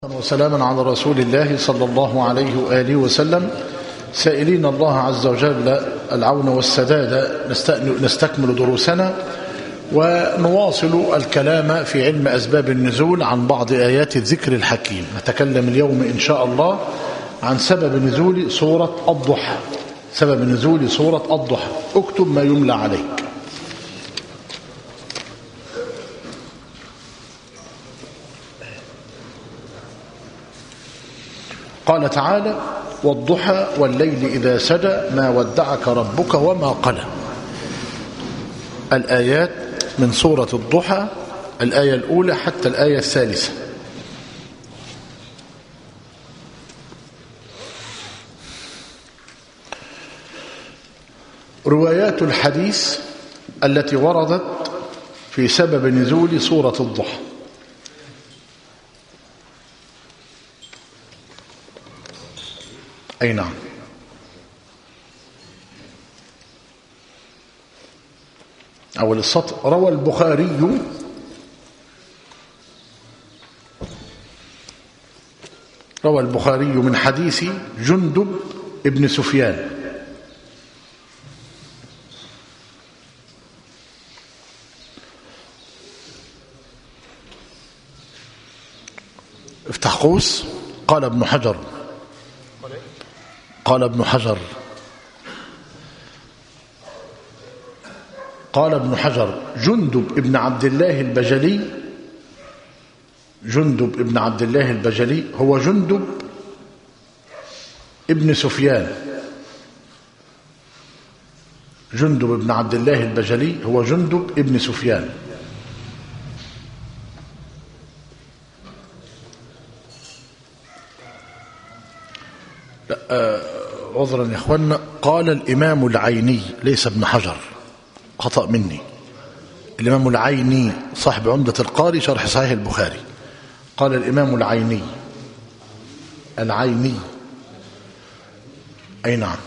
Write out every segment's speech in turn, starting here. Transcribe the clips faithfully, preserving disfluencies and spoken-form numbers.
وسلاما على رسول الله صلى الله عليه وآله وسلم، سائلين الله عز وجل العون والسداد. نستكمل دروسنا ونواصل الكلام في علم أسباب النزول عن بعض آيات الذكر الحكيم. نتكلم اليوم إن شاء الله عن سبب نزول سورة الضحى. سبب نزول سورة الضحى. اكتب ما يملى عليك. قال تعالى: والضحى والليل إذا سجى ما ودعك ربك وما قلى. الآيات من سورة الضحى، الآية الأولى حتى الآية الثالثة. روايات الحديث التي وردت في سبب نزول سورة الضحى. أي نعم. أول السطر: روى البخاري روى البخاري من حديث جندب ابن سفيان افتح قوس. قال ابن حجر قال ابن حجر قال ابن حجر جندب ابن عبد الله البجلي جندب ابن عبد الله البجلي هو جندب ابن سفيان. جندب ابن عبد الله البجلي هو جندب ابن سفيان. عذرا يا اخوانا، قال الإمام العيني ليس ابن حجر، خطأ مني. الإمام العيني صاحب عمدة القاري شرح صحيح البخاري. قال الإمام العيني العيني أي نعم.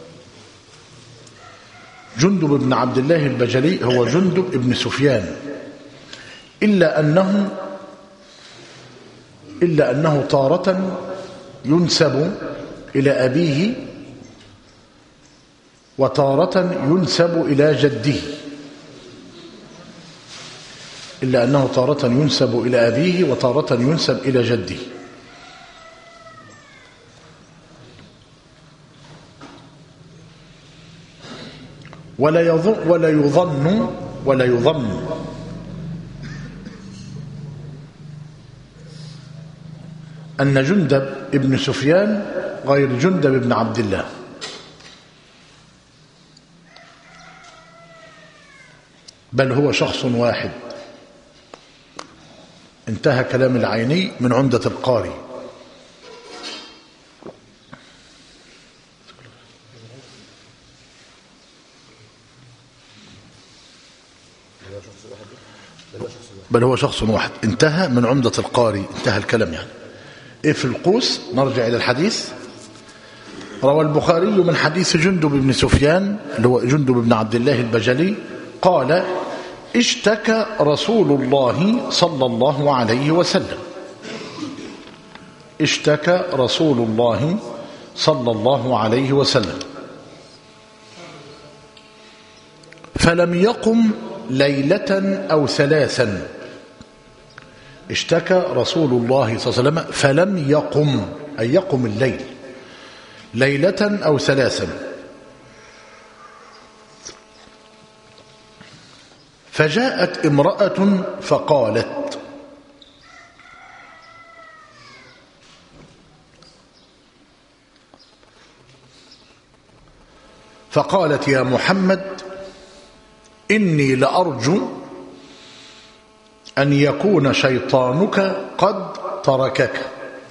جندب بن عبد الله البجلي هو جندب ابن سفيان، إلا أنه إلا أنه تارة ينسب إلى أبيه وتارة ينسب إلى جده. إلا أنه تارة ينسب إلى أبيه وتارة ينسب إلى جده. ولا يظن ولا يظن ولا يظن أن جندب ابن سفيان غير جندب ابن عبد الله، بل هو شخص واحد. انتهى كلام العيني من عمدة القاري. بل هو شخص واحد. انتهى من عمدة القاري، انتهى الكلام يعني. ايه في القوس؟ نرجع إلى الحديث. روى البخاري من حديث جندب بن سفيان اللي هو جندب بن عبد الله البجلي قال: اشتكى رسول الله صلى الله عليه وسلم اشتكى رسول الله صلى الله عليه وسلم فلم يقم ليلة أو ثلاثا. اشتكى رسول الله صلى الله عليه وسلم فلم يقم، أي يقم الليل، ليلة أو ثلاثا. فجاءت امرأة فقالت: فقالت يا محمد إني لأرجو أن يكون شيطانك قد تركك.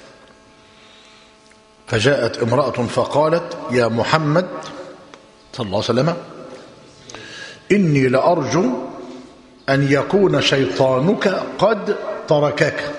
فجاءت امرأة فقالت: يا محمد صلى الله عليه وسلم إني لأرجو أن يكون شيطانك قد تركك.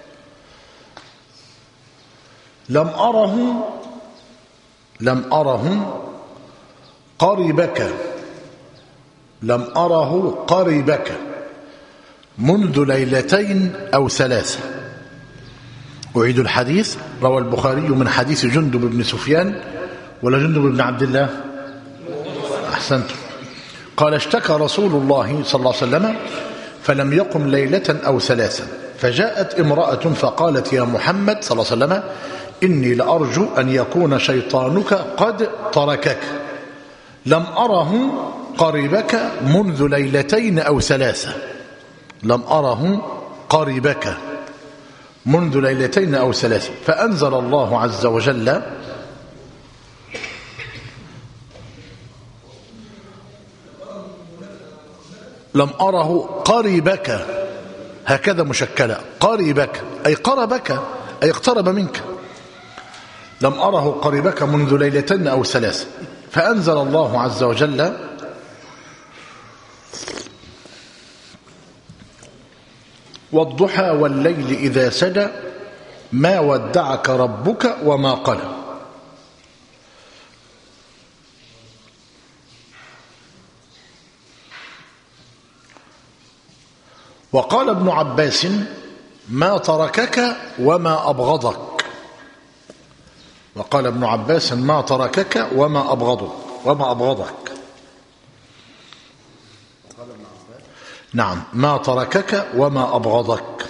لم أره لم أره قربك لم أره قربك منذ ليلتين أو ثلاثة، أعيد الحديث. روى البخاري من حديث جندب بن سفيان ولا جندب بن عبد الله؟ أحسنتم. قال اشتكى رسول الله صلى الله عليه وسلم فلم يقم ليلة أو ثلاثا، فجاءت امرأة فقالت يا محمد صلى الله عليه وسلم إني لأرجو أن يكون شيطانك قد تركك، لم أره قربك منذ ليلتين أو ثلاثة، لم أره قربك منذ ليلتين أو ثلاثة. فأنزل الله عز وجل لم أره قربك، هكذا مشكلة، قربك أي قربك أي اقترب منك، لم أره قربك منذ ليلتين أو ثلاثة. فأنزل الله عز وجل والضحى والليل إذا سجى ما ودعك ربك وما قلى. وقال ابن عباس ما تركك وما أبغضك، وقال ابن عباس ما تركك وما أبغضك وما أبغضك نعم ما تركك وما أبغضك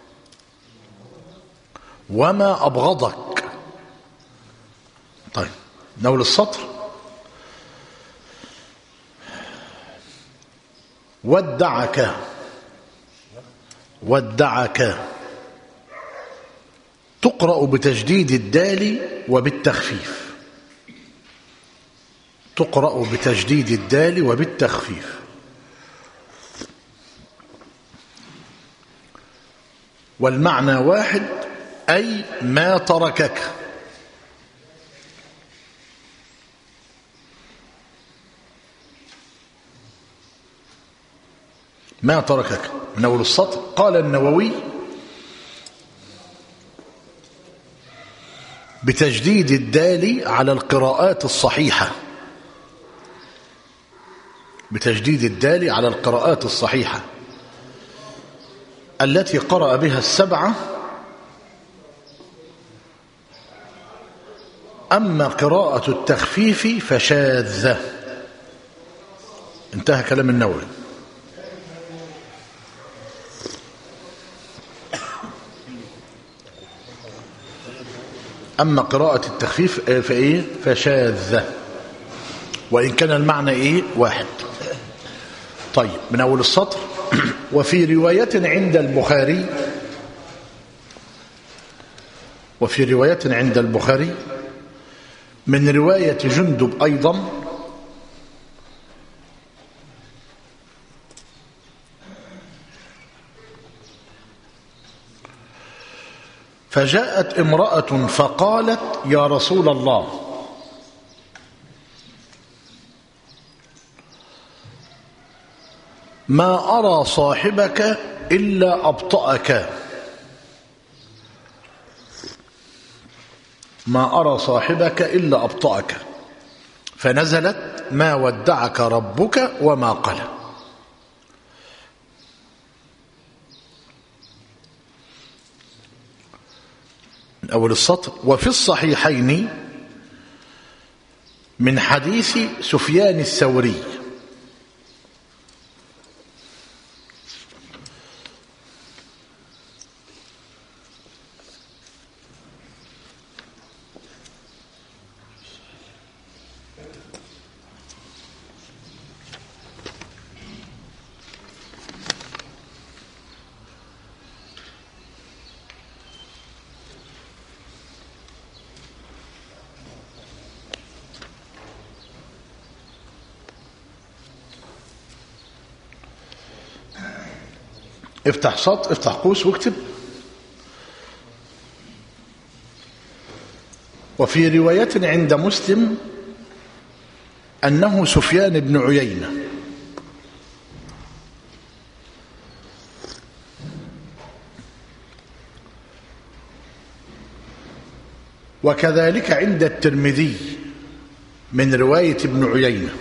وما أبغضك. طيب نول السطر. ودعك ودعك تقرأ بتجديد الدال وبالتخفيف، تقرأ بتجديد الدال وبالتخفيف. والمعنى واحد أي ما تركك. ما تركك من أول السطر. قال النووي بتجديد الدال على القراءات الصحيحة، بتجديد الدال على القراءات الصحيحة التي قرأ بها السبعة. أما قراءة التخفيف فشاذة. انتهى كلام النووي. أما قراءة التخفيف فإيه فشاذة، وإن كان المعنى إيه واحد. طيب من أول السطر. وفي رواية عند البخاري وفي رواية عند البخاري من رواية جندب أيضا فجاءت امرأة فقالت يا رسول الله ما أرى صاحبك إلا أبطأك، ما أرى صاحبك إلا أبطأك. فنزلت ما ودعك ربك وما قلى. من أول السطر. وفي الصحيحين من حديث سفيان الثوري افتح سطر، افتح قوس واكتب. وفي رواية عند مسلم أنه سفيان بن عيينة. وكذلك عند الترمذي من رواية ابن عيينة.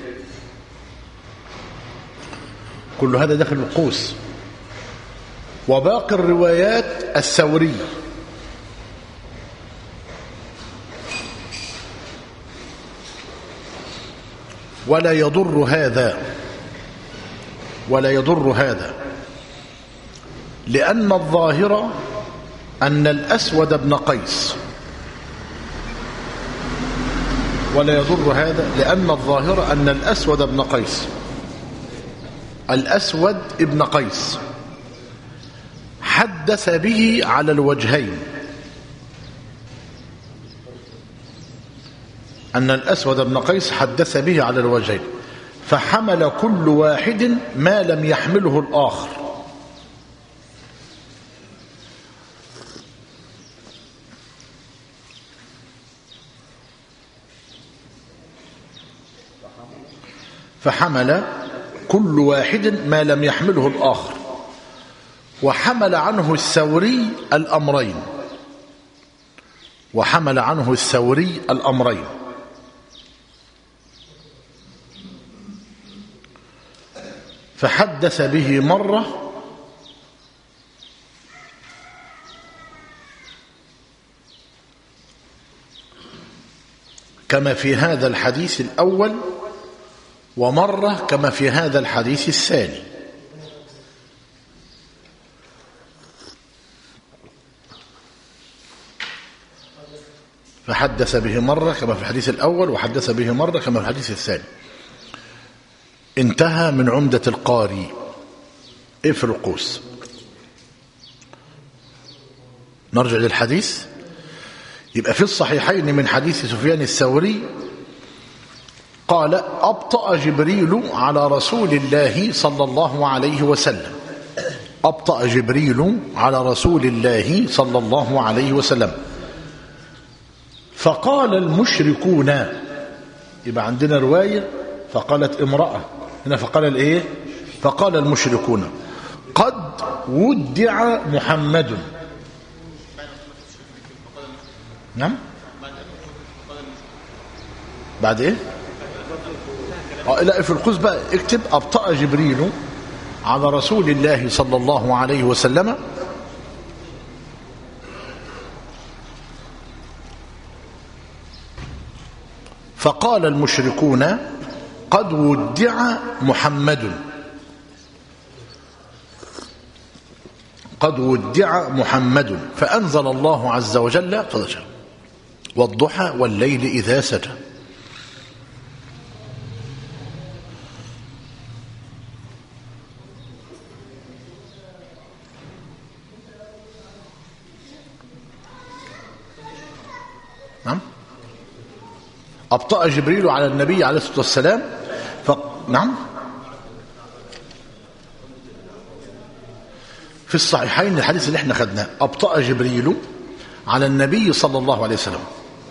كل هذا داخل القوس. وباقي الروايات الثوري ولا يضر هذا ولا يضر هذا لأن الظاهر أن الأسود بن قيس ولا يضر هذا لأن الظاهر أن الأسود بن قيس الأسود ابن قيس حدث به على الوجهين، أن الأسود بن قيس حدث به على الوجهين، فحمل كل واحد ما لم يحمله الآخر. فحمل كل واحد ما لم يحمله الآخر، وحمل عنه الثوري الأمرين وحمل عنه الثوري الأمرين فحدث به مرة كما في هذا الحديث الأول، ومرة كما في هذا الحديث الثاني. فحدث به مرة كما في الحديث الأول، وحدث به مرة كما في الحديث الثاني. انتهى من عمدة القاري. ايه في القوس؟ نرجع للحديث. يبقى في الصحيحين من حديث سفيان الثوري قال: أبطأ جبريل على رسول الله صلى الله عليه وسلم أبطأ جبريل على رسول الله صلى الله عليه وسلم فقال المشركون. يبقى عندنا رواية فقالت امرأة، هنا فقال الايه؟ فقال المشركون: قد ودع محمد. نعم، بعد ايه؟ اه لا، في القوس بقى اكتب: أبطأ جبريل على رسول الله صلى الله عليه وسلم فقال المشركون: قد ودع محمد قد ودع محمد فأنزل الله عز وجل: والضحى والليل إذا سجى. نعم، أبطأ جبريل على النبي عليه الصلاة والسلام ف... نعم، في الصحيحين الحديث اللي احنا خدناه: أبطأ جبريل على النبي صلى الله عليه وسلم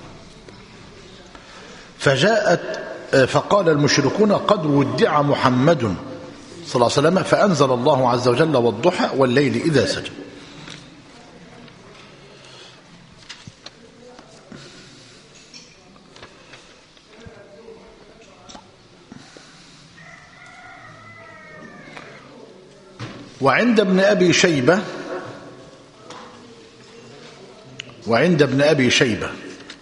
فجاءت فقال المشركون: قد ودع محمد صلى الله عليه وسلم فأنزل الله عز وجل: والضحى والليل إذا سجى. وعند ابن أبي شيبة وعند ابن أبي شيبة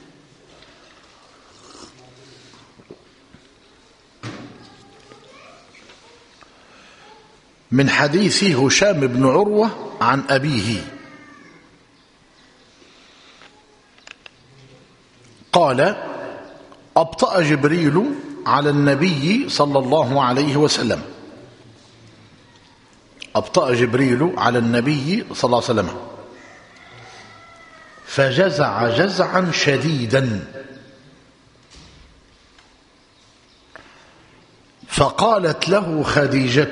من حديث هشام بن عروة عن أبيه قال: أبطأ جبريل على النبي صلى الله عليه وسلم أبطأ جبريل على النبي صلى الله عليه وسلم فجزع جزعا شديدا فقالت له خديجة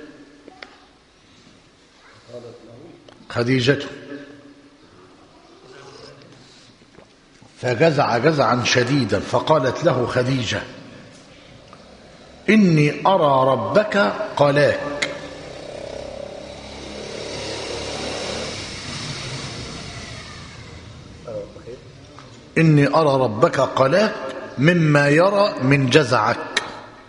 خديجة فجزع جزعا شديدا فقالت له خديجة: إني أرى ربك قلاك. إني أرى ربك قلاك مما يرى من جزعك.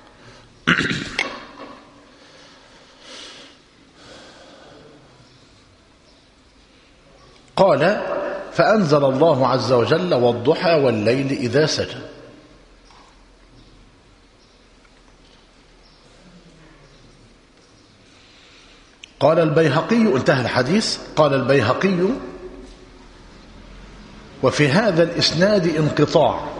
قال: فأنزل الله عز وجل: والضحى والليل إذا سجى. قال البيهقي، انتهى الحديث. قال البيهقي: وفي هذا الإسناد انقطاع،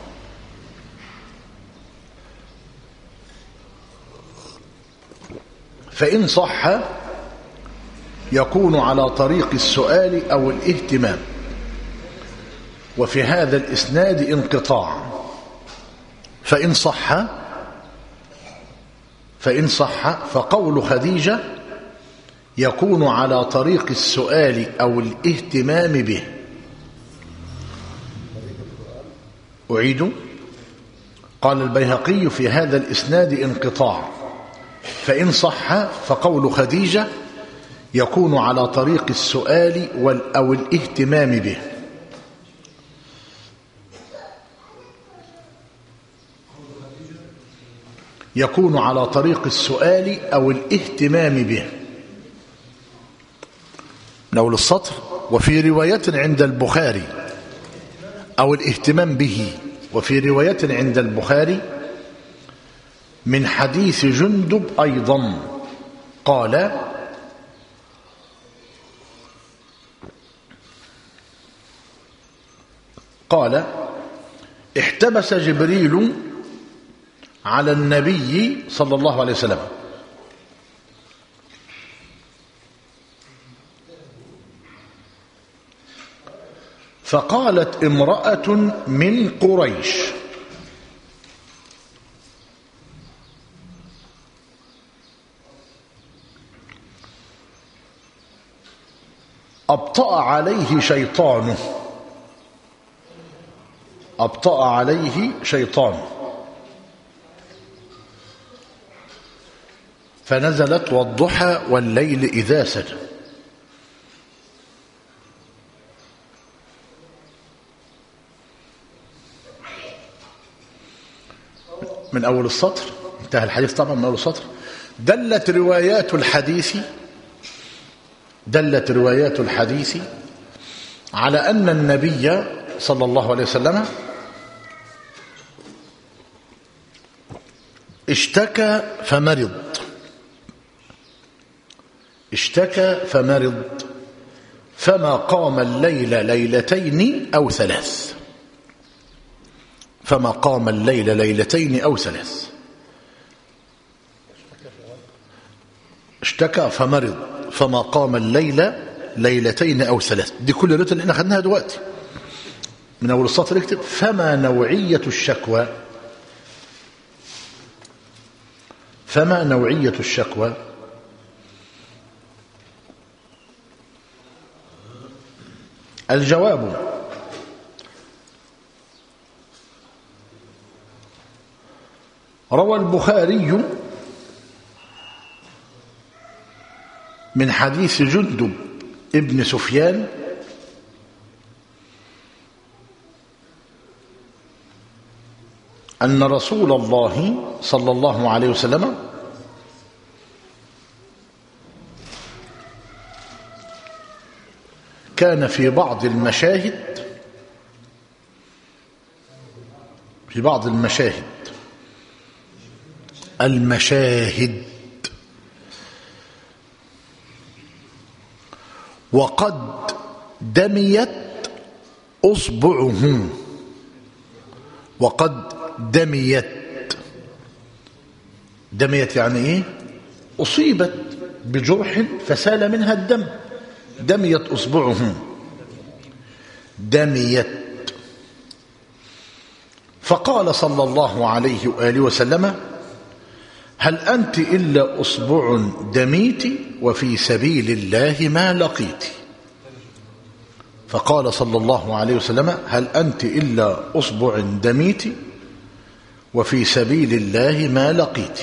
فإن صح يكون على طريق السؤال أو الاهتمام. وفي هذا الإسناد انقطاع، فإن صح فإن صح فقول خديجة يكون على طريق السؤال أو الاهتمام به. أعيد. قال البيهقي: في هذا الإسناد انقطاع، فإن صح فقول خديجة يكون على طريق السؤال أو الاهتمام به. يكون على طريق السؤال أو الاهتمام به. من أول السطر: وفي رواية عند البخاري أو الاهتمام به. وفي رواية عند البخاري من حديث جندب أيضا قال: قال احتبس جبريل على النبي صلى الله عليه وسلم، فقالت امرأة من قريش: أبطأ عليه شيطانه أبطأ عليه شيطانه فنزلت: والضحى والليل إذا سجى. من أول السطر، انتهى الحديث طبعا من أول السطر. دلت روايات الحديث دلت روايات الحديث على أن النبي صلى الله عليه وسلم اشتكى فمرض اشتكى فمرض فما قام الليل ليلتين أو ثلاث فما قام الليل ليلتين أو ثلاث اشتكى فمرض فما قام الليل ليلتين أو ثلاث. دي كل الليلة اللي احنا خدناها دلوقتي. من أول السطر اكتب: فما نوعية الشكوى فما نوعية الشكوى الجواب: روى البخاري من حديث جندب ابن سفيان أن رسول الله صلى الله عليه وسلم كان في بعض المشاهد في بعض المشاهد المشاهد وقد دميت أصبعه وقد دميت دميت يعني إيه؟ أصيبت بجرح فسال منها الدم. دميت أصبعه دميت فقال صلى الله عليه وآله وسلم: هل أنت إلا أصبع دميت وفي سبيل الله ما لقيت. فقال صلى الله عليه وسلم: هل أنت إلا أصبع دميت وفي سبيل الله ما لقيت.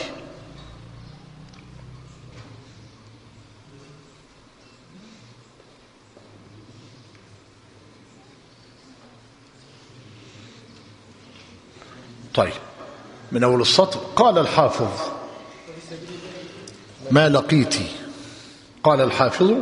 طيب، من أول السطر: قال الحافظ: ما لقيت. قال الحافظ: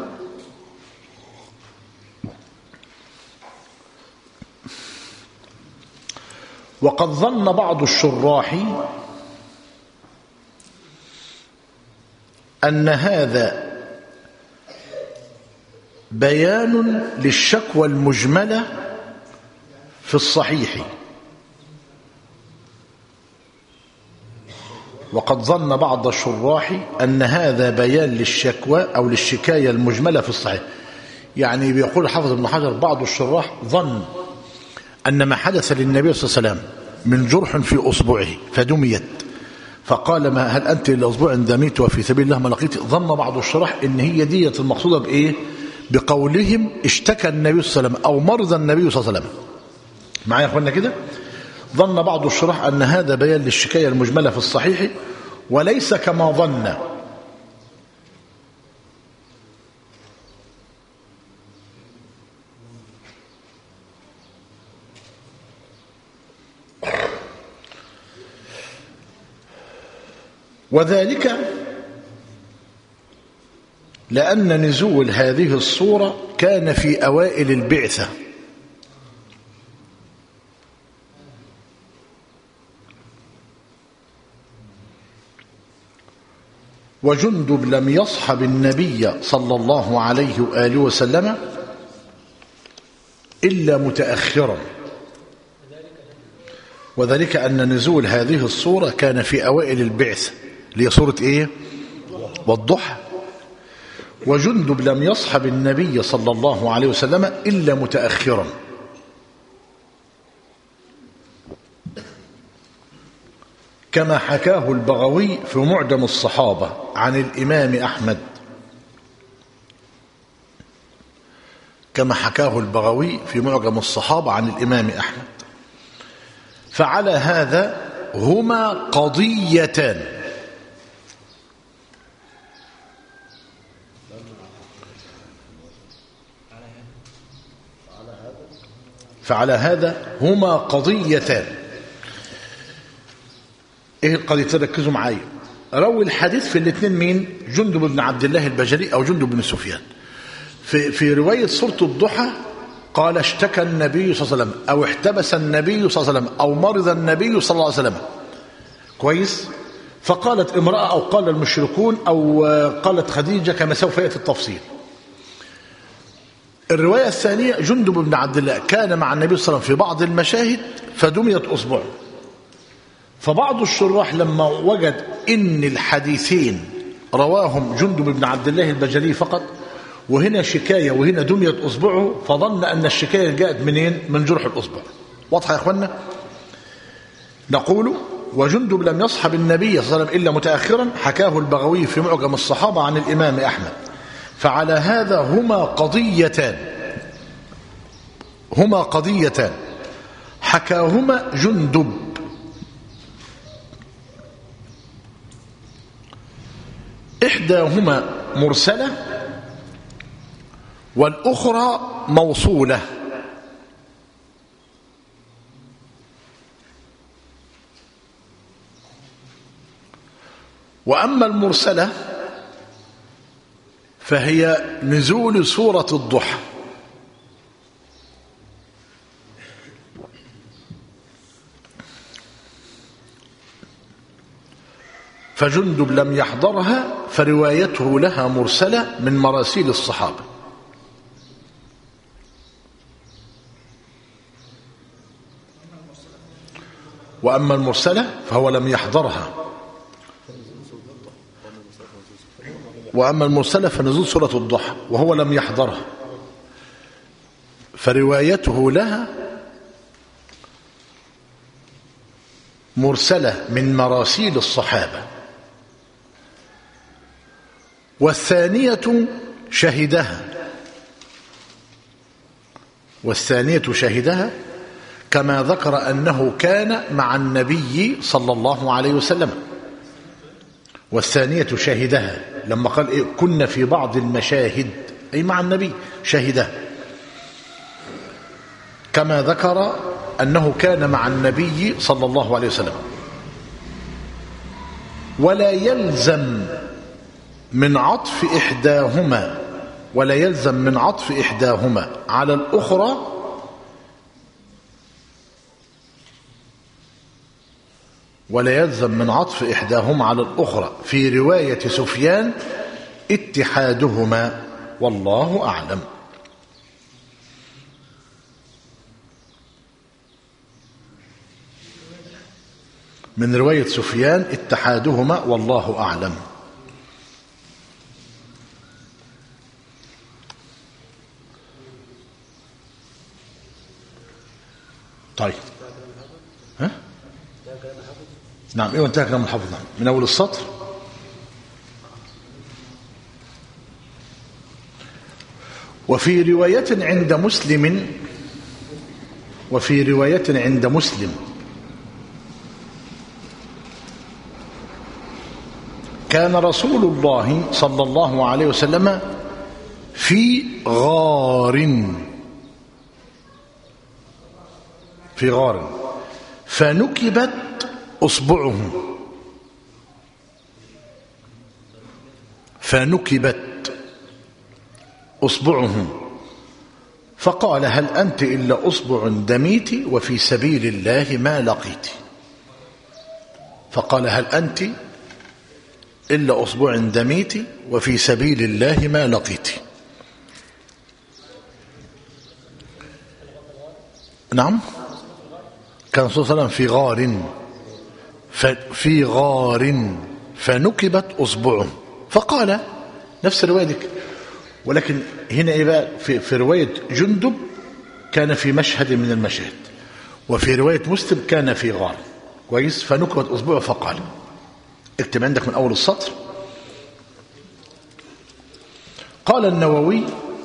وقد ظن بعض الشراح أن هذا بيان للشكوى المجملة في الصحيح، وقد ظن بعض الشراح أن هذا بيان للشكوى أو للشكاية المجملة في الصحيح. يعني بيقول حافظ ابن حجر بعض الشراح ظن أن ما حدث للنبي صلى الله عليه وسلم من جرح في أصبعه فدميت، فقال ما هل أنت لأصبع دميت وفي سبيل الله ما لقيت. ظن بعض الشراح إن هي دية المقصودة بإيه؟ بقولهم اشتكى النبي صلى الله عليه وسلم أو مرض النبي صلى الله عليه وسلم. معايا يا أخوانا كده؟ ظن بعض الشراح أن هذا بيان للشكاية المجملة في الصحيح، وليس كما ظن وذلك لأن نزول هذه الصورة كان في أوائل البعثة، وجندب لم يصحب النبي صلى الله عليه وآله وسلم إلا متأخرا، وذلك أن نزول هذه الصورة كان في أوائل البعثة اللي هي صورة إيه؟ والضحى. وجندب لم يصحب النبي صلى الله عليه وسلم إلا متأخرا، كما حكاه البغوي في معجم الصحابة عن الإمام أحمد كما حكاه البغوي في معجم الصحابة عن الإمام أحمد. فعلى هذا هما قضيتان، فعلى هذا هما قضيتان. ايه القضيتين؟ ركزوا معايا. روي الحديث في الاثنين مين؟ جندب بن عبد الله البجلي او جندب بن سفيان. في في روايه سوره الضحى قال اشتكى النبي صلى الله عليه وسلم او احتبس النبي صلى الله عليه وسلم او مرض النبي صلى الله عليه وسلم. كويس؟ فقالت امراه او قال المشركون او قالت خديجه كما سوف ياتي التفصيل. الروايه الثانيه جندب بن عبد الله كان مع النبي صلى الله عليه وسلم في بعض المشاهد فدميت اصبعه. فبعض الشراح لما وجد ان الحديثين رواهم جندب بن عبد الله البجلي فقط، وهنا شكايه وهنا دميت اصبعه، فظن ان الشكايه جاءت منين؟ من جرح الاصبع. واضحه يا اخوانا؟ نقول وجندب لم يصحب النبي صلى الله عليه وسلم الا متاخرا، حكاه البغوي في معجم الصحابه عن الامام احمد. فعلى هذا هما قضيتان هما قضيتان حكاهما جندب، إحداهما مرسلة والأخرى موصولة. وأما المرسلة فهي نزول سورة الضحى، فجندب لم يحضرها فروايته لها مرسلة من مراسيل الصحابة. وأما المرسلة فهو لم يحضرها. وأما المرسلة فنزول سورة الضحى وهو لم يحضرها، فروايته لها مرسلة من مراسيل الصحابة. والثانية شهدها والثانية شهدها كما ذكر أنه كان مع النبي صلى الله عليه وسلم. والثانية شهدها لما قال إيه؟ كنا في بعض المشاهد أي مع النبي شهدها، كما ذكر أنه كان مع النبي صلى الله عليه وسلم. ولا يلزم من عطف إحداهما ولا يلزم من عطف إحداهما على الأخرى ولا يلزم من عطف إحداهما على الأخرى في رواية سفيان اتحادهما، والله أعلم. من رواية سفيان اتحادهما والله أعلم. طيب ها؟ نعم ايه وانتهى كلام الحافظ. نعم من أول السطر. وفي رواية عند مسلم وفي رواية عند مسلم كان رسول الله صلى الله عليه وسلم في غار في غار فنكبت أصبعه فنكبت أصبعه فقال هل أنت إلا أصبع دميت وفي سبيل الله ما لقيت. فقال هل أنت إلا أصبع دميت وفي سبيل الله ما لقيت. نعم كان صلى الله عليه وسلم في غار في غار فنكبت أصبعه فقال نفس الرواية دي. ولكن هنا إيه بقى في, في رواية جندب كان في مشهد من المشاهد وفي رواية مسلم كان في غار كويس فنكبت أصبعه فقال. اكتب عندك من أول السطر. قال النووي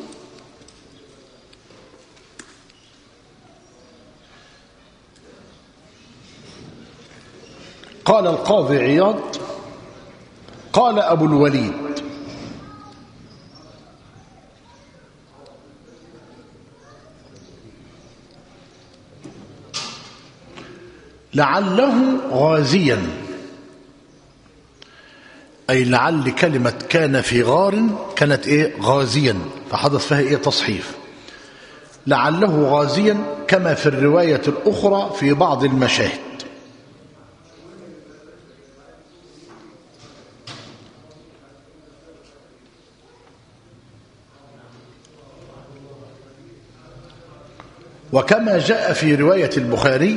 قال القاضي عياض قال أبو الوليد لعله غازيا أي لعل كلمة كان في غار كانت إيه غازيا فحدث فيها إيه تصحيف. لعله غازيا كما في الرواية الأخرى في بعض المشاهد. وكما جاء في رواية البخاري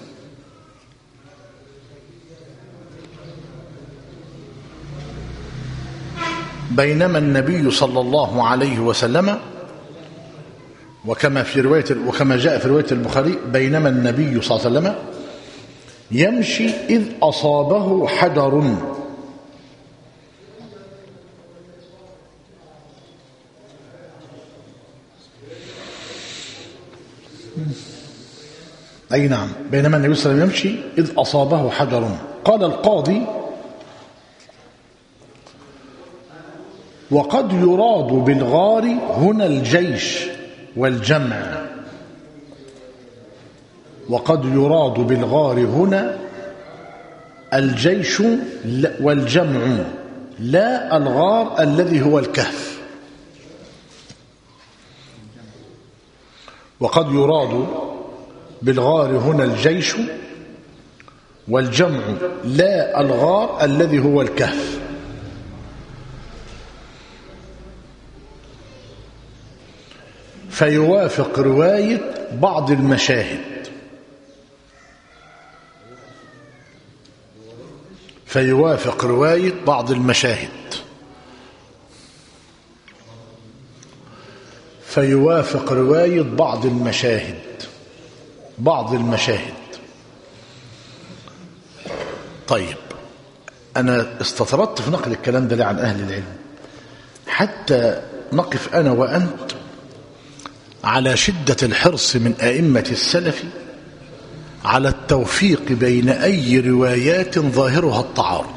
بينما النبي صلى الله عليه وسلم وكما في رواية وكما جاء في رواية البخاري بينما النبي صلى الله عليه وسلم يمشي إذ أصابه حجر أي نعم بينما النبي صلى الله عليه وسلم يمشي إذ أصابه حجر. قال القاضي وقد يراد بالغار هنا الجيش والجمع وقد يراد بالغار هنا الجيش والجمع لا الغار الذي هو الكهف. وقد يراد بالغار هنا الجيش والجمع لا الغار الذي هو الكهف. فيوافق رواية بعض المشاهد فيوافق رواية بعض المشاهد فيوافق رواية بعض المشاهد بعض المشاهد. طيب أنا استطردت في نقل الكلام ده عن أهل العلم حتى نقف أنا وأنت على شدة الحرص من أئمة السلف على التوفيق بين أي روايات ظاهرها التعارض.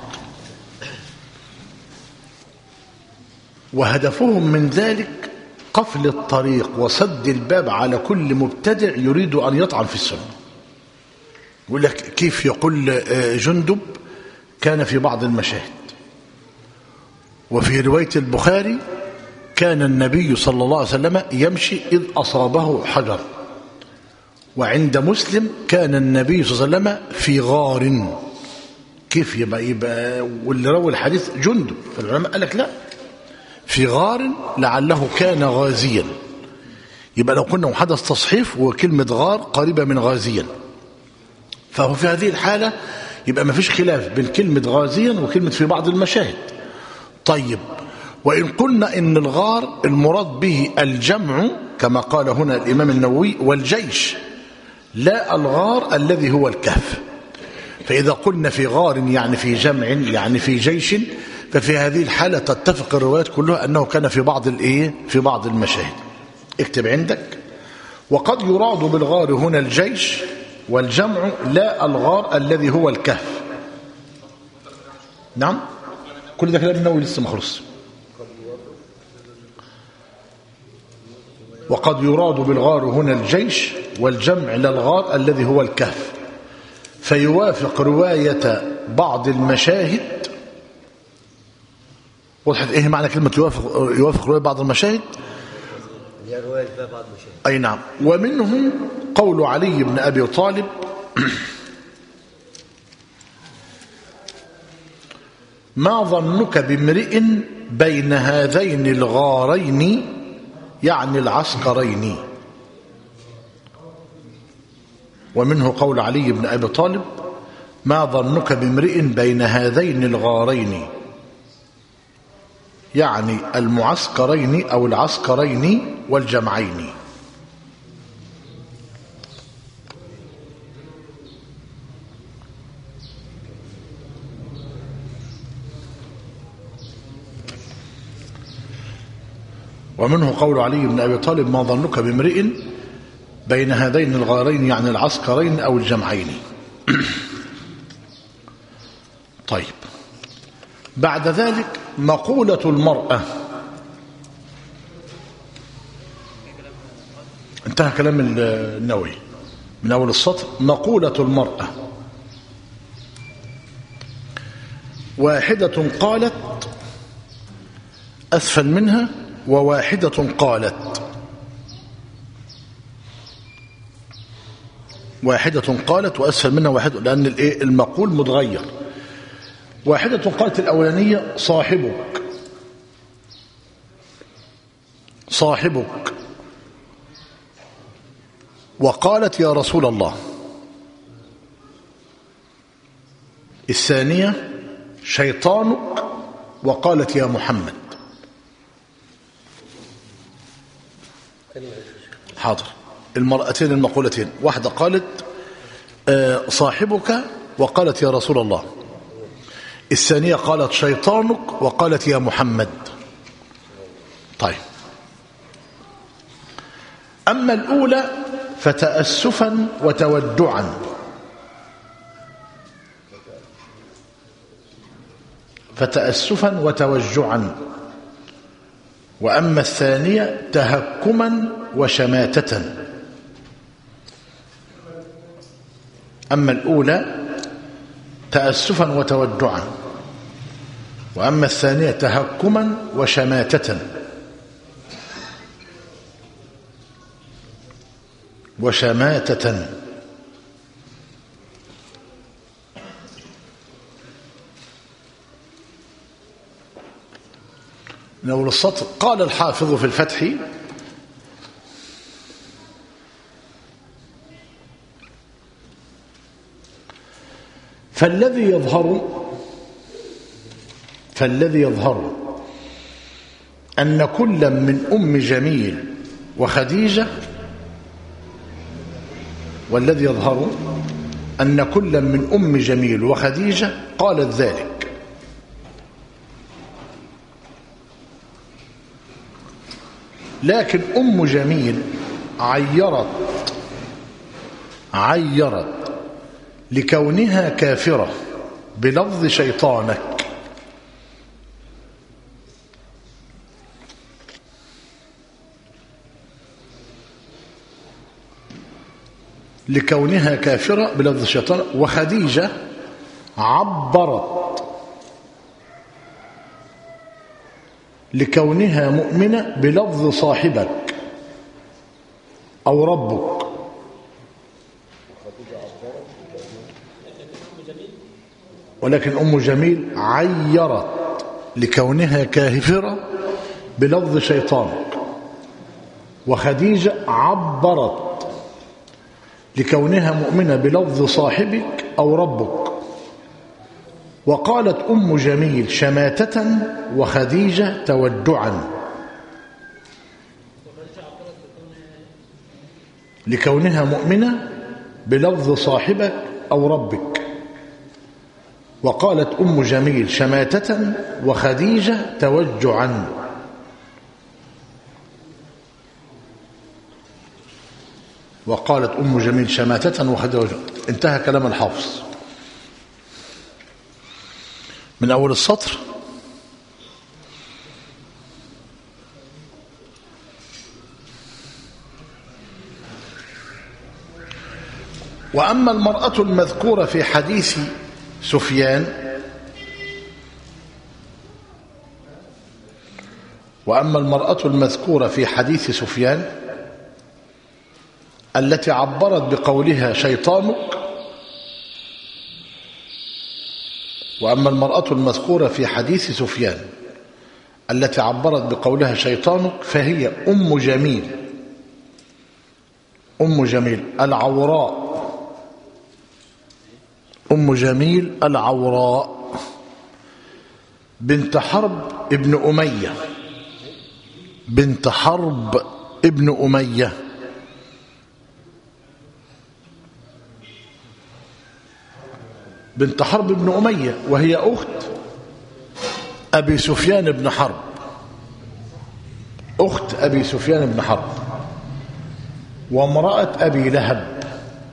وهدفهم من ذلك قفل الطريق وسد الباب على كل مبتدع يريد أن يطعن في السنة. يقول لك كيف يقول جندب كان في بعض المشاهد وفي رواية البخاري كان النبي صلى الله عليه وسلم يمشي إذ أصابه حجر وعند مسلم كان النبي صلى الله عليه وسلم في غار. كيف يبقى, يبقى واللي روى الحديث جندب فالعلماء قال لك لا في غار لعله كان غازيا. يبقى لو كنا محدث تصحيف وكلمة غار قريبة من غازيا فهو في هذه الحالة يبقى ما فيش خلاف بين كلمة غازيا وكلمة في بعض المشاهد. طيب، وإن قلنا إن الغار المراد به الجمع كما قال هنا الإمام النووي والجيش، لا الغار الذي هو الكهف. فإذا قلنا في غار يعني في جمع يعني في جيش، ففي هذه الحالة تتفق الروايات كلها أنه كان في بعض الإيه في بعض المشاهد. اكتب عندك: وقد يراد بالغار هنا الجيش والجمع لا الغار الذي هو الكهف. نعم، كل ده كلام النووي لسه ما خلص. وقد يراد بالغار هنا الجيش والجمع لا الغار الذي هو الكهف، فيوافق رواية بعض المشاهد. وضحت ايه معنى كلمة يوافق يوافق رواية بعض المشاهد؟ اي نعم. ومنهم قول علي بن ابي طالب: ما ظنك بامرئ بين هذين الغارين، يعني العسكرين. ومنه قول علي بن ابي طالب: ما ظنك بامرئ بين هذين الغارين، يعني المعسكرين أو العسكرين والجمعين. ومنه قول علي بن أبي طالب: ما ظنك بامرئ بين هذين الغارين، يعني العسكرين أو الجمعين. طيب، بعد ذلك مقولة المرأة. انتهى كلام النووي من أول السطر. مقولة المرأة: واحدة قالت أسفل منها، وواحدة قالت. واحدة قالت وأسفل منها واحدة، لأن المقول متغير. واحدة قالت الأولانية: صاحبك صاحبك وقالت: يا رسول الله. الثانية: شيطانك وقالت: يا محمد. حاضر. المرأتين المقولتين: واحدة قالت صاحبك وقالت: يا رسول الله. الثانية قالت: شيطانك وقالت: يا محمد. طيب، أما الأولى فتأسفا وتودعا، فتأسفا وتوجعا. وأما الثانية تهكما وشماتة. أما الأولى تأسفا وتودعا، وأما الثانية تهكما وشماتة. وشماتة. نقول السطر. قال الحافظ في الفتح: فالذي يظهر فالذي يظهر أن كل من أم جميل وخديجة والذي يظهر أن كل من أم جميل وخديجة قالت ذلك، لكن أم جميل عيرت عيرت لكونها كافرة بلفظ شيطانك. لكونها كافرة بلفظ الشيطان. وخديجة عبرت لكونها مؤمنة بلفظ صاحبك أو ربك. ولكن أم جميل عيرت لكونها كافرة بلفظ شيطانك. وخديجة عبرت لكونها مؤمنة بلفظ صاحبك أو ربك. وقالت أم جميل شماتة وخديجة تودعا لكونها مؤمنة بلفظ صاحبك أو ربك. وقالت أم جميل شماتة وخديجة توجعا. وقالت أم جميل شماتة وخديجة. انتهى كلام الحافظ من أول السطر. وأما المرأة المذكورة في حديث سفيان وأما المرأة المذكورة في حديث سفيان التي عبرت بقولها شيطانك وأما المرأة المذكورة في حديث سفيان التي عبرت بقولها شيطانك فهي أم جميل أم جميل العوراء أم جميل العوراء بنت حرب ابن أمية بنت حرب ابن أمية بنت حرب ابن أمية وهي أخت أبي سفيان بن حرب أخت أبي سفيان بن حرب وامرأة أبي لهب.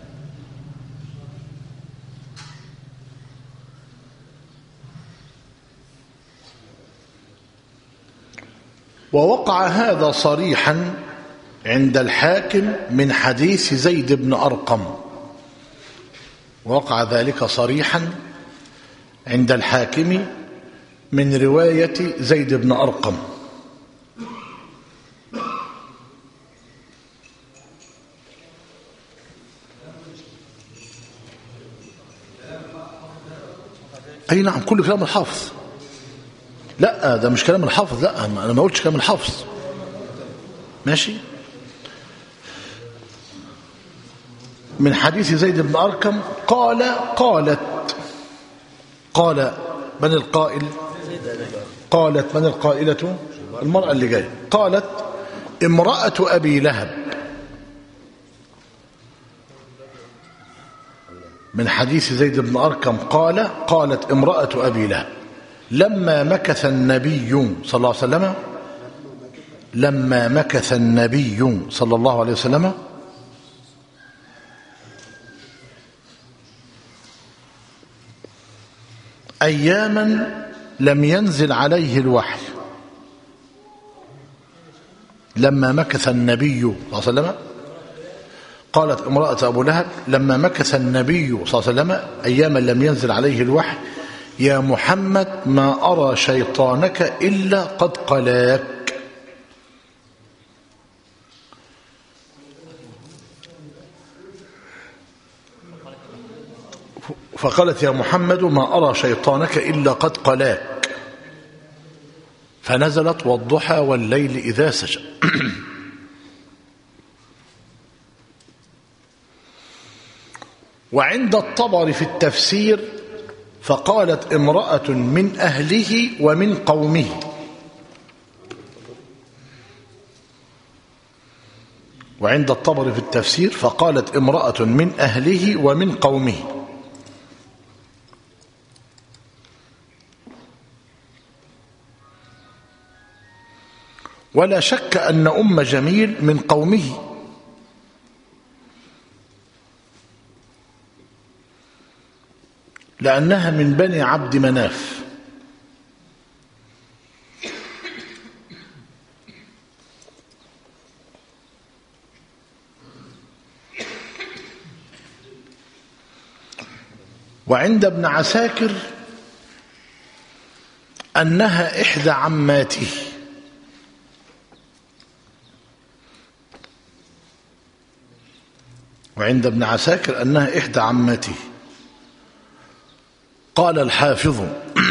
ووقع هذا صريحا عند الحاكم من حديث زيد بن أرقم وقع ذلك صريحا عند الحاكم من رواية زيد بن أرقم. أي نعم كل كلام الحافظ. لا ده مش كلام الحافظ. لا أنا ما قلتش كلام الحافظ. ماشي. من حديث زيد بن أرقم قال قالت قال من القائل قالت من القائلة المرأة اللي جاية قالت امرأة أبي لهب. من حديث زيد بن أرقم قال قالت امرأة أبي لهب لما مكث النبي صلى الله عليه وسلم لما مكث النبي صلى الله عليه وسلم أياما لم ينزل عليه الوحي. لما مكث النبي صلى الله عليه وسلم قالت امرأة أبو لهب لما مكث النبي صلى الله عليه وسلم أياما لم ينزل عليه الوحي يا محمد ما أرى شيطانك إلا قد قلاك. فقالت يا محمد ما أرى شيطانك إلا قد قلاك فنزلت والضحى والليل إذا سجى. وعند الطبري في التفسير فقالت امرأة من أهله ومن قومه. وعند الطبري في التفسير فقالت امرأة من أهله ومن قومه. ولا شك أن أم جميل من قومه لأنها من بني عبد مناف. وعند ابن عساكر أنها إحدى عماته. وعند ابن عساكر أنها إحدى عماته. قال الحافظ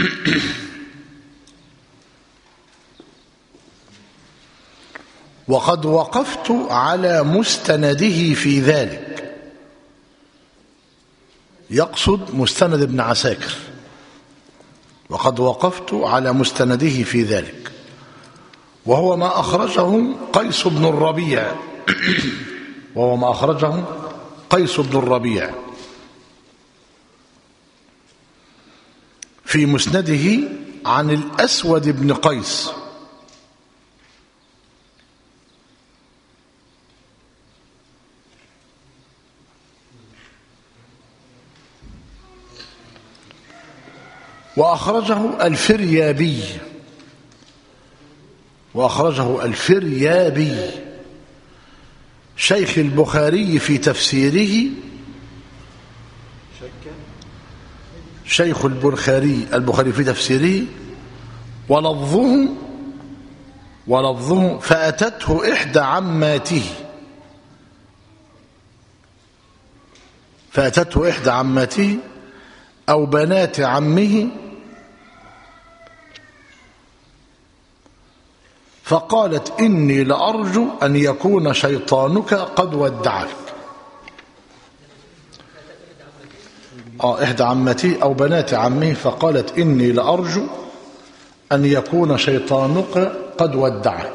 وقد وقفت على مستنده في ذلك. يقصد مستند ابن عساكر وقد وقفت على مستنده في ذلك، وهو ما أخرجه قيس بن الربيع وهو ما أخرجه قيس بن الربيع في مسنده عن الأسود بن قيس وأخرجه الفريابي وأخرجه الفريابي شيخ البخاري في تفسيره شيخ البخاري البخاري في تفسيره ولفظه ولفظه فأتته إحدى عماته فأتته إحدى عماته أو بنات عمه فقالت إني لأرجو أن يكون شيطانك قد ودعك. آه إحدى عمتي أو بنات عمه فقالت إني لأرجو أن يكون شيطانك قد ودعك.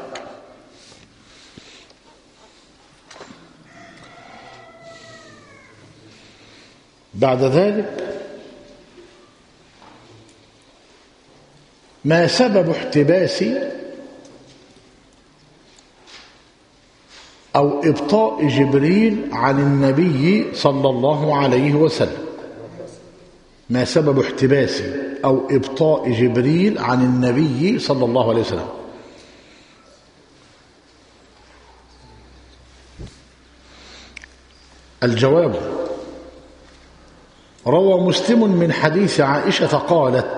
بعد ذلك ما سبب احتباس أو إبطاء جبريل عن النبي صلى الله عليه وسلم؟ ما سبب احتباس أو إبطاء جبريل عن النبي صلى الله عليه وسلم؟ الجواب: روى مسلم من حديث عائشة قالت: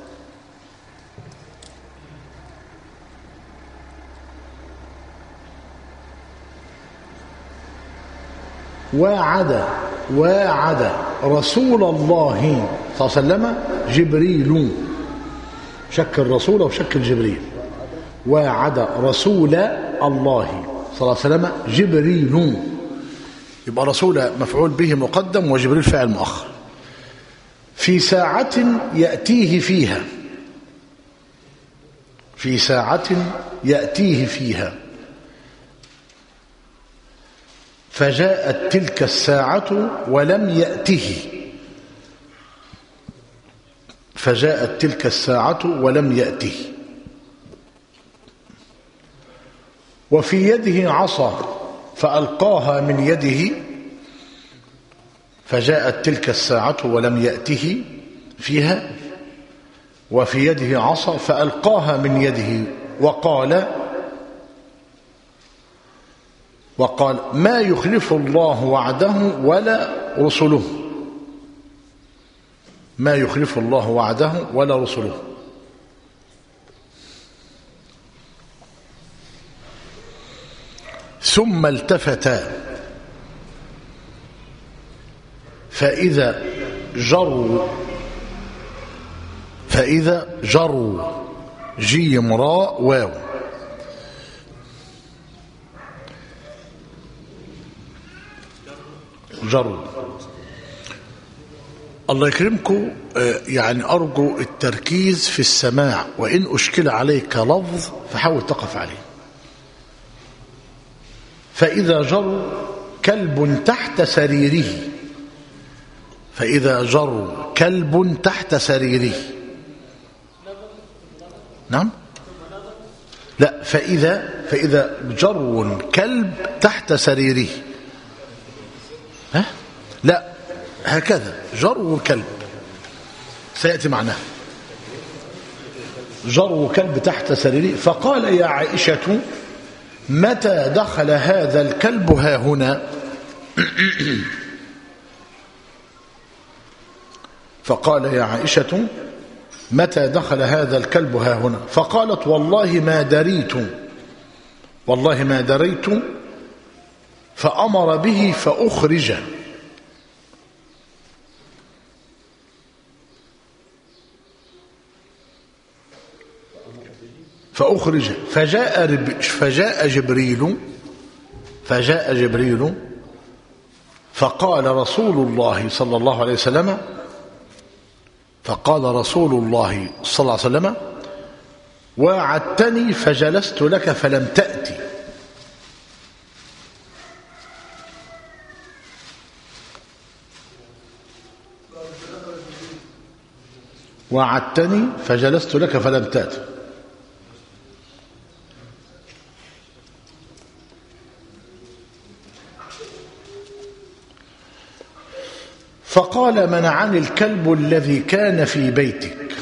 واعد واعد رسول الله صلى الله عليه وسلم جبريل. شك الرسول وشك الجبريل. واعد رسول الله صلى الله عليه وسلم جبريل، يبقى رسول مفعول به مقدم وجبريل فاعل مؤخر. في ساعة يأتيه فيها في ساعة يأتيه فيها فجاءت تلك الساعة ولم يأته فجاءت تلك الساعة ولم يأته وفي يده عصا فألقاها من يده فجاءت تلك الساعة ولم يأته فيها وفي يده عصا فألقاها من يده وقال وقال ما يخلف الله وعده ولا رسله ما يخلف الله وعده ولا رسله. ثم التفتا فإذا جروا فإذا جروا جيم راء واو جروا. الله يكرمكم، يعني أرجو التركيز في السماع، وإن أشكل عليك لفظ فحاول تقف عليه. فإذا جروا كلب تحت سريره فإذا جروا كلب تحت سريره نعم لا فإذا فإذا جروا كلب تحت سريره ها لا هكذا جروا كلب سيأتي معناه جروا كلب تحت سريره. فقال يا عائشة متى دخل هذا الكلب ها هنا؟ فقال يا عائشة متى دخل هذا الكلب ها هنا؟ فقالت والله ما دريت والله ما دريت فأمر به فأخرج فأخرج فجاء فجاء جبريل فجاء جبريل فقال رسول الله صلى الله عليه وسلم فقال رسول الله صلى الله عليه وسلم: وعدتني فجلست لك فلم تأتي. وعدتني فجلست لك فلم تأتي. فقال: منعني الكلب الذي كان في بيتك.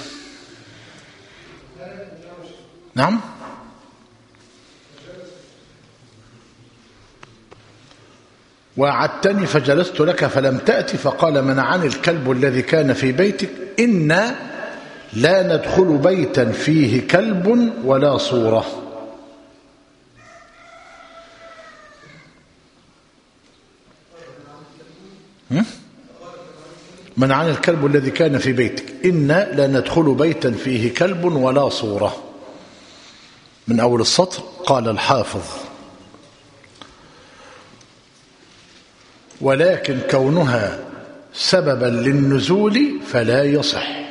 نعم. وعدتني فجلست لك فلم تأتي. فقال: منعني الكلب الذي كان في بيتك. إنا لا ندخل بيتا فيه كلب ولا صورة. منعني الكلب الذي كان في بيتك. إنا لا ندخل بيتا فيه كلب ولا صورة. من أول السطر قال الحافظ: ولكن كونها سببا للنزول فلا يصح.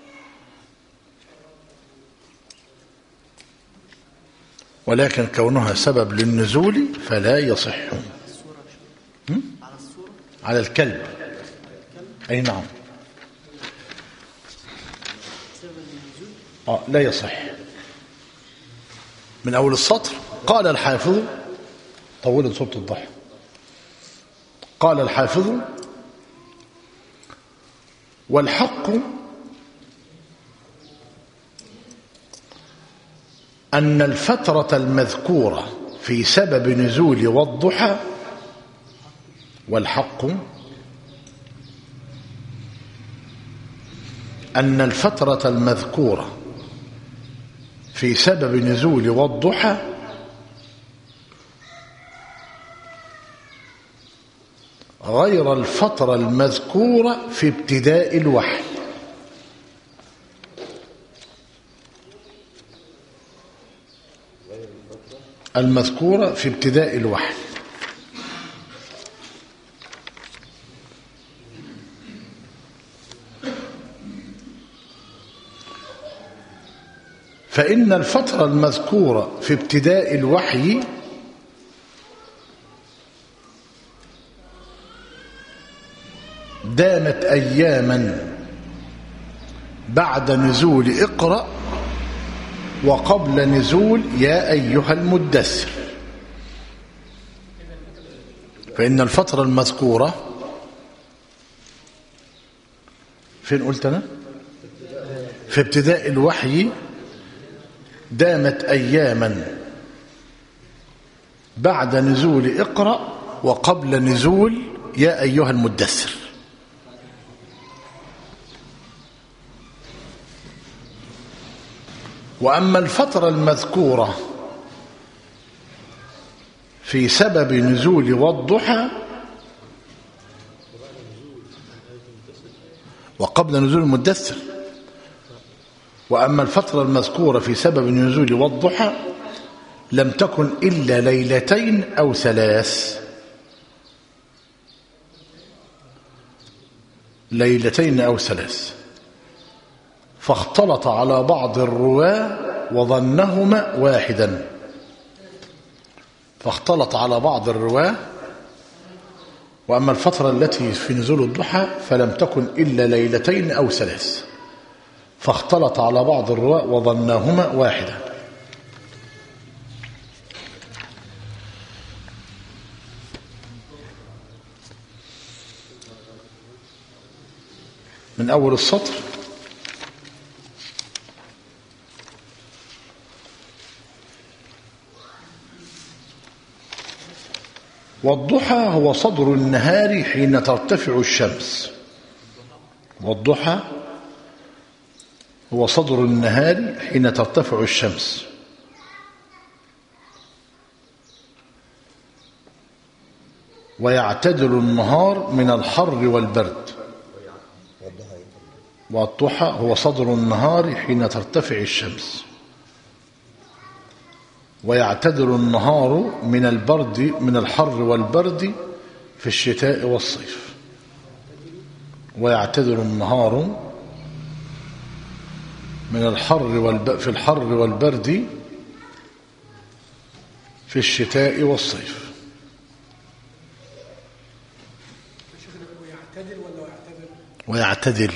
ولكن كونها سبب للنزول فلا يصح. على الكلب. أي نعم. آه لا يصح. من أول السطر قال الحافظ: طول صوت الضحى. قال الحافظ: والحق أن الفترة المذكورة في سبب نزول والضحى والحق أن الفترة المذكورة في سبب نزول والضحى غير الفترة المذكورة في ابتداء الوحي. المذكورة في ابتداء الوحي. فإن الفترة المذكورة في ابتداء الوحي دامت أياما بعد نزول اقرأ وقبل نزول يا أيها المدثر. فإن الفترة المذكورة فين قلت أنا؟ في ابتداء الوحي دامت أياما بعد نزول اقرأ وقبل نزول يا أيها المدثر. وأما الفترة المذكورة في سبب نزول والضحى وقبل نزول المدثر وأما الفترة المذكورة في سبب نزول والضحى لم تكن إلا ليلتين أو ثلاث. ليلتين أو ثلاث. فاختلط على بعض الرواة وظنهما واحدا. فاختلط على بعض الرواة. وأما الفترة التي في نزول الضحى فلم تكن إلا ليلتين أو ثلاث. فاختلط على بعض الرواة وظنهما واحدا. من أول السطر والضحى هو صدر النهار حين ترتفع الشمس. والضحى هو صدر النهار حين ترتفع الشمس. ويعتدل النهار من الحر والبرد. والضحى هو صدر النهار حين ترتفع الشمس. ويعتدل النهار من البرد من الحر والبرد في الشتاء والصيف. ويعتدل النهار من الحر والب... في الحر والبرد في الشتاء والصيف. ويعتدل ولا يعتدل؟ ويعتدل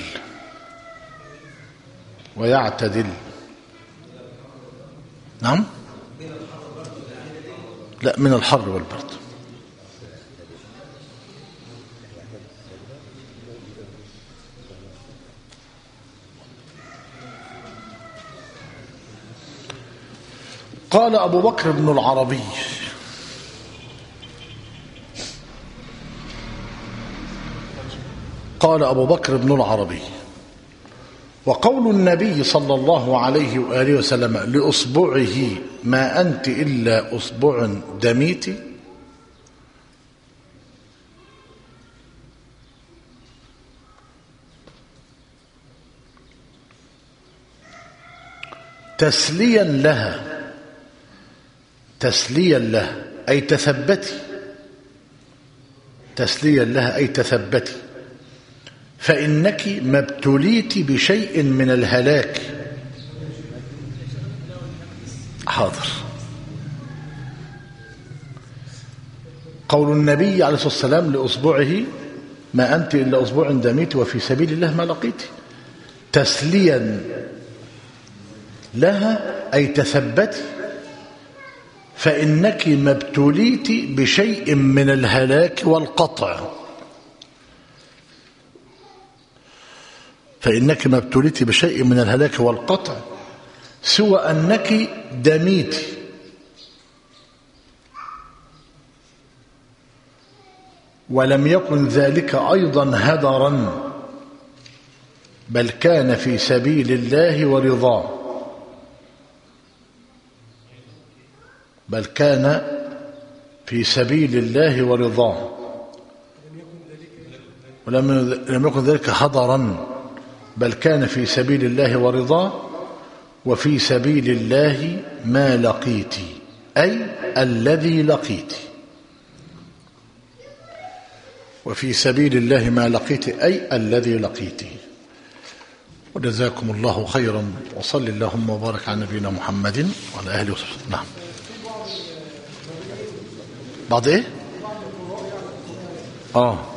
ويعتدل نعم. لا، من الحر والبرد. قال أبو بكر بن العربي قال أبو بكر بن العربي وقول النبي صلى الله عليه وآله وسلم لأصبعه ما أنت إلا أصبع دميت تسليا لها تسليا لها أي تثبتي تسليا لها أي تثبتي فإنك ما ابتليت بشيء من الهلاك. حاضر. قول النبي عليه الصلاة والسلام لأصبعه ما أنت إلا أصبع دميت وفي سبيل الله ما لقيت، تسليا لها أي تثبتي فإنك ما ابتليت بشيء من الهلاك والقطع فإنك ما ابتليت بشيء من الهلاك والقطع سوى أنك دميت ولم يكن ذلك أيضا هدرا بل كان في سبيل الله ورضاه بل كان في سبيل الله ورضاه ولم يكن ذلك هدرا بل كان في سبيل الله ورضاه وفي سبيل الله ما لقيت أي الذي لقيت وفي سبيل الله ما لقيت أي الذي لقيت. وجزاكم الله خيرا وصل اللهم وبارك على نبينا محمد وعلى آله وصحبه. نعم. بعد ايه؟ اه